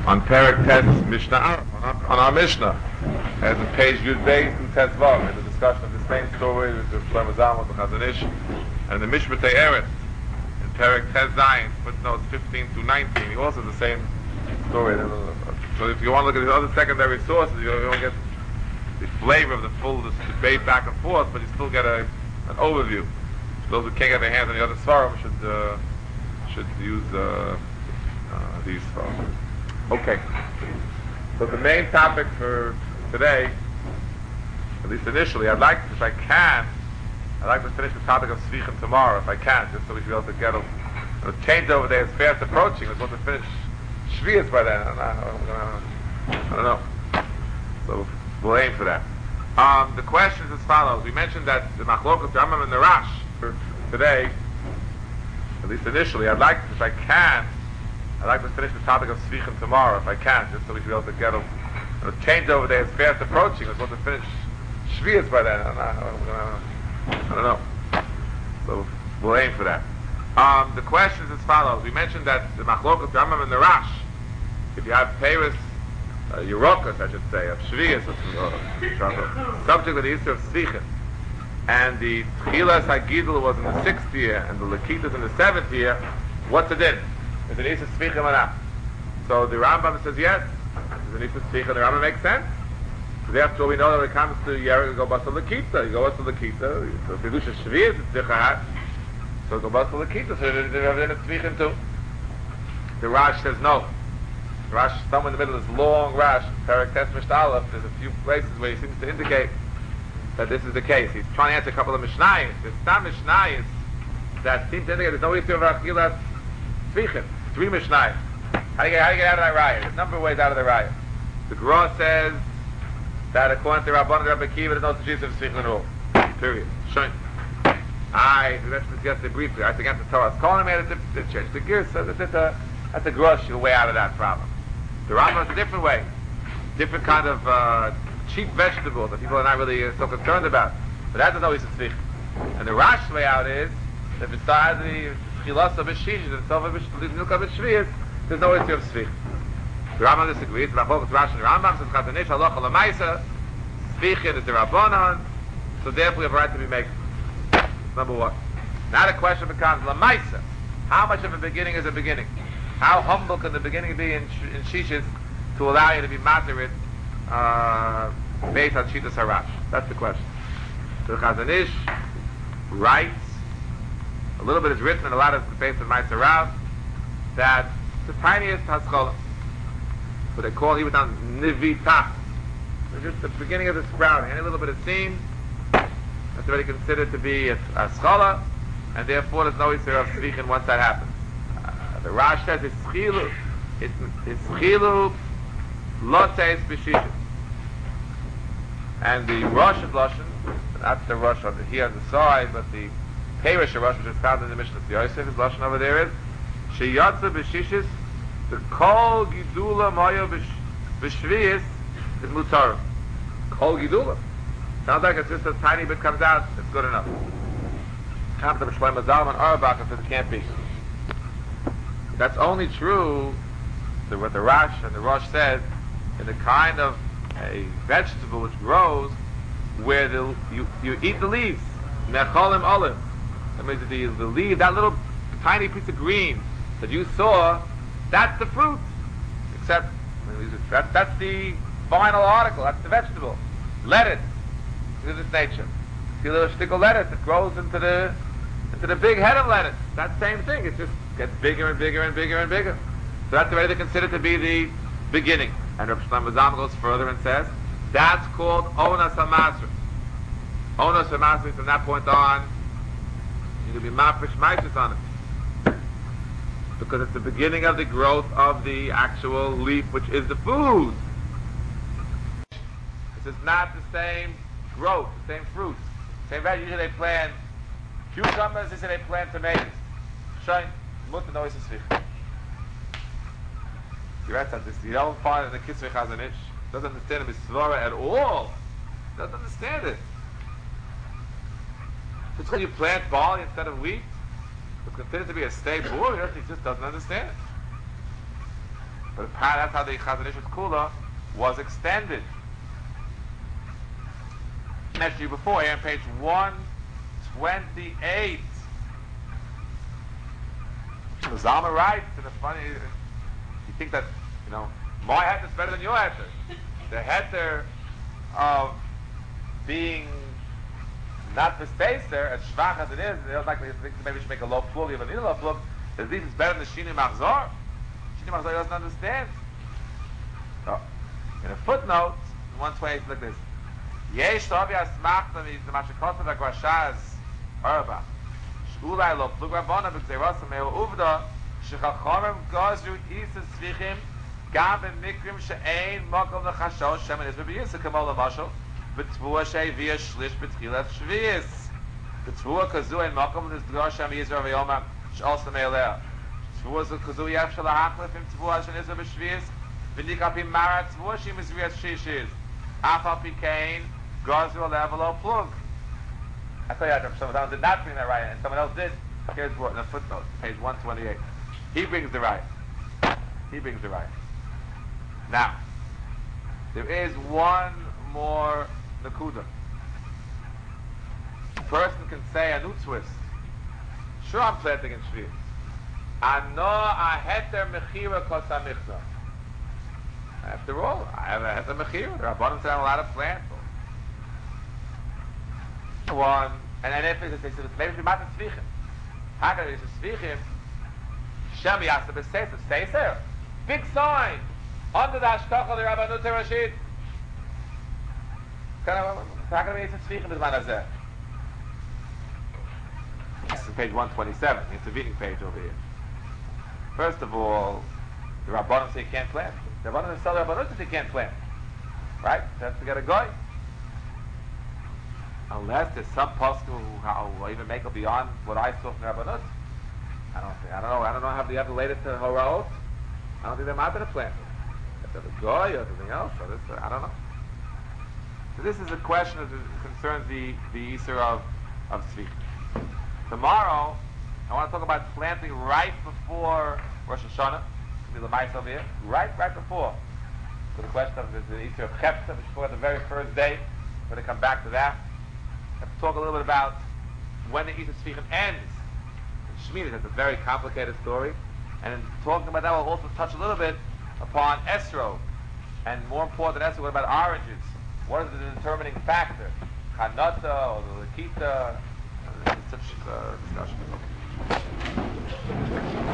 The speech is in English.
on Perek Tes Mishnah on our Mishnah, as in page Yud Beis through Tes Vav, in the discussion of the same story with the Shlomo Zalman, the Chazon Ish, and the Mishpatei Eretz in Perek Tes Zayin, footnotes 15 to 19. He also has the same story. So if you want to look at the other secondary sources, you don't get the flavor of the full debate back and forth, but you still get an overview. Those who can't get their hands on the other svarim should use these svarim. Okay. So the main topic for today, at least initially, I'd like to finish the topic of Svichim tomorrow, if I can, just so we should be able to get a changeover there is fast approaching. We're supposed to finish Shvius by then. I don't know. So we'll aim for that. The question is as follows. We mentioned that the Machlokas Rambam and the Rash for today, at least initially, I'd like to finish the topic of Svichim tomorrow, if I can, just so we should be able to get a changeover there is fast approaching. We're supposed to finish Shvius by then. I don't know. So we'll aim for that. The question is as follows. We mentioned that the Machlokas Rambam and the Rash, if you have Paris, Yerokas, I should say, of Shvius, subject of the Easter of Svichim, and the Tchilas HaGidul was in the 6th year, and the Lakitas in the 7th year, what's the din? Is it Easter Svichim or not? So the Rambam says yes. Is it Easter Svichim? The Rambam makes sense. Because after all, we know that when it comes to Yerik, you go Basa Lakita. You go Basa Lakita. So if you do Shvius, it's Zichahat. So go Basa Lakita. So they have in a Svichim too. The Rash says no. The Rash, somewhere in the middle of this long Rash, Perek Tes Mishnah Aleph, there's a few places where he seems to indicate that this is the case. He's trying to answer a couple of Mishnayos. There's some Mishnayos that seem to indicate there's no issue of Achilas Svichim. 3 Mishnayos. How do you get out of that raya? There's a number of ways out of the raya. The Gra says that according to Rabban and Rabbi Kiva, there's no Tashis of Svichim at all. Period. Shoin. We mentioned this yesterday briefly. I think after Torah's calling made it changed the gears, so that's a Grosh way out of that problem. The Rambam is a different way. Different kind of cheap vegetables that people are not really so concerned about. But that doesn't always Svichim. And the Rash way out is that besides the Chilas of B'Shish and Sofa B'Shvilka B'Shvius, there's no issue of Svichim. The Rambam disagrees. The Rash and the Rambam says Chazon Ish Halacha L'Maisa, Svichim is the Rabbanon, so therefore we have a right to be making. Number one. Now the question becomes L'Maisa. How much of a beginning is a beginning? How humble can the beginning be in Shishis to allow you to be materit based on Shitas Harash? That's the question. So the Chazon Ish writes, a little bit is written in a lot of the base of Ma'aser Rav, that the tiniest Haskalah, what they call even on Nivitah, it's just the beginning of the sprouting, any little bit of seam, that's already considered to be a Haskalah, and therefore there's no issue of Svichim once that happens. The Rash says it's chilu lotes b'shishim, and the Rosh is Lashon, not the Rosh on here on the side, but the Perish Rosh, which is found in the Mishnah Yosef, is Lashon over there is sheyatza b'shishis, the kol gidula mayo b'shvius is mutar. Kol gidula sounds like it's just a tiny bit comes out. It's good enough. Comes to Shlomo Zalman Auerbach and says it can't be. That's only true to what the Rash and the Rosh says in the kind of a vegetable which grows where you eat the leaves. Mecholim olive. That means that the leaf, that little tiny piece of green that you saw, that's the fruit. Except that's the final article. That's the vegetable. Lettuce is its nature. See a little stick of lettuce that grows into the big head of lettuce. That same thing. It just gets bigger and bigger and bigger and bigger. So that's already considered to be the beginning. And Rav Shlomo Zalman goes further and says that's called Onas HaMasri. Onas HaMasri, from that point on, you can be mafresh maitis on it. Because it's the beginning of the growth of the actual leaf, which is the food. This is not the same growth, the same fruit. Same value. Usually they plant cucumbers, they say they plant tomatoes. Shine, mutter no is a svich. You write that this, you don't find in the Kisvei Chazon Ish, doesn't understand the Misvara at all. Doesn't understand it. Just when you plant barley instead of wheat, it's considered to be a stable, he just doesn't understand it. But apparently that's how the Chazon Ish's Kula was extended. Mentioned you before, here on page 128. The Zalman writes, and it's funny, you think that, my heter is better than your heter. The heter of being not Beseser, as schwach as it is, they don't like to think maybe we should make a low plug, even need a low plug, that this is better than the Shini Machzor. Shini Machzor doesn't understand. So, in a footnote, 128, look at this. Yesh Tovi Asmachta is the Mashakota da Gwashaz Arba. Shulai lo plug Rabbana b'Gzeirasa meo uvda shechachomim gazru isa tzvichim gam b'mikrim she'ein mokom l'chashosh shemen izbe b'yisa kamo l'mashal b'tvua she'via shlish b'tchilat shvi'is b'tvua kazu ein mokom l'zdra shem yizra v'yoma she'olsa me'elea b'tvua zu kazu yef shalahachlef im tvua shen izra b'shvi'is v'nik api mara tvua shim izriat shishiz afal pikein gazru a level of plug. I tell you that someone did not bring that right, and someone else did. Here's what in the footnote, page 128. He brings the right. He brings the right. Now, there is one more nakuda. A person can say a new twist. Sure, I'm planting in Shvi. Ano a heter mechira kosa michna. After all, I have a heter mechira. The Rabbanim said I'm allowed to plant. One, and then if it's maybe it's not a tzvichim. How can it be a tzvichim? Shem yasta b'seser. Seser? Big sign! Under the Ashkacha of the Rabbanut Rashid. How can it be a tzvichim b'zman hazeh? This is page 127. It's a reading page over here. First of all, the Rabbanim say you can't plant. The Rabbanim tell the Rabbanut that they can't plant. Right? That's to get a guy. Unless there's some posture who will even make it beyond what I saw from Rabbanut. I don't know how they have the latest Horaot. I don't think they're not going to plant it. If they're a goy or something else, or this, I don't know. So this is a question that concerns the Yisur of Tzvich. Tomorrow, I want to talk about planting right before Rosh Hashanah. It'll be the mice over here. Right before. So the question of the Yisur of Chepta, which is the very first day. We're going to come back to that. I have to talk a little bit about when the Yisur Tzvichim ends. Shmini, that's a very complicated story. And in talking about that, we'll also touch a little bit upon Esro. And more important than Esro, what about oranges? What is the determining factor? Chanata or the Lakita? Such discussion.